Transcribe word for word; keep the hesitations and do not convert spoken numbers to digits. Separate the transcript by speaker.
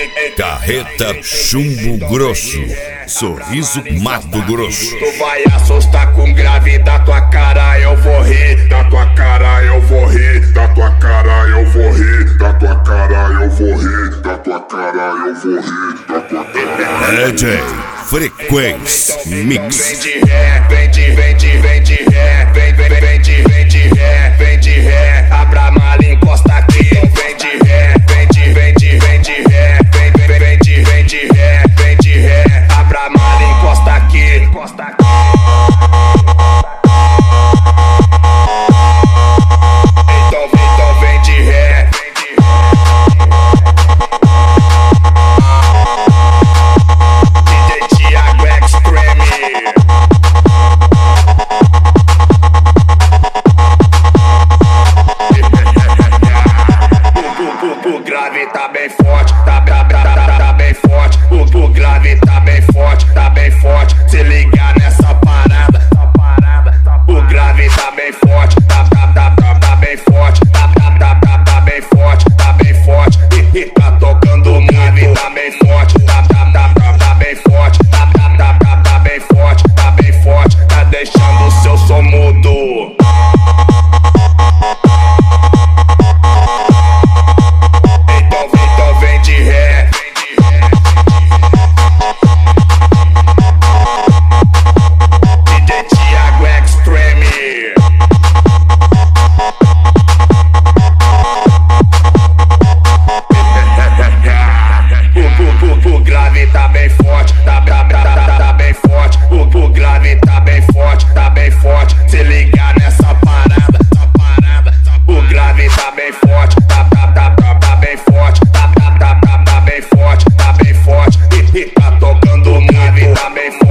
Speaker 1: Carreta Chumbo Grosso, Sorriso Mato Grosso.
Speaker 2: Tu vai assustar com grave, da tua cara eu vou rir, da tua cara eu vou rir, da tua cara eu vou rir, da tua cara eu vou rir, da tua cara eu vou rir, da tua cara.
Speaker 1: D J Frequência Mix.
Speaker 2: Vem de ré, vem de, vem de, vem de ré, vem, vem, vem de, vem de ré, vem de ré, abra a mala e encosta aqui. Vem de ré, vem de, vem de, vem de ré, vem, vem, vem de, vem de ré, vem de ré, abra a mala e encosta aqui, encosta aqui. Então, então vem de ré, vem de ré. O grave tá bem forte, tá, tá, tá, tá, tá bem forte. O, o grave tá bem forte, tá bem forte. Se ligar nessa parada, essa parada. O grave tá bem forte, tá, tá, tá, tá, tá bem forte. Tá, tá, tá, tá, tá bem forte, tá bem forte. E, e tá tocando o grave, tá bem forte. Tá, tá, tá, tá, tá bem forte. Tá, tá, tá, tá, tá bem forte, tá bem forte. Tá deixando o seu som mudo. Tá bem forte, tá, tá, tá, tá, tá bem forte. O, o grave tá bem forte, tá bem forte. Se ligar nessa parada, essa parada. O grave tá bem forte, tá, tá, tá, tá, tá bem forte. Tá, tá, tá, tá, tá bem forte, tá bem forte. E, e tá tocando o grave, tá bem forte.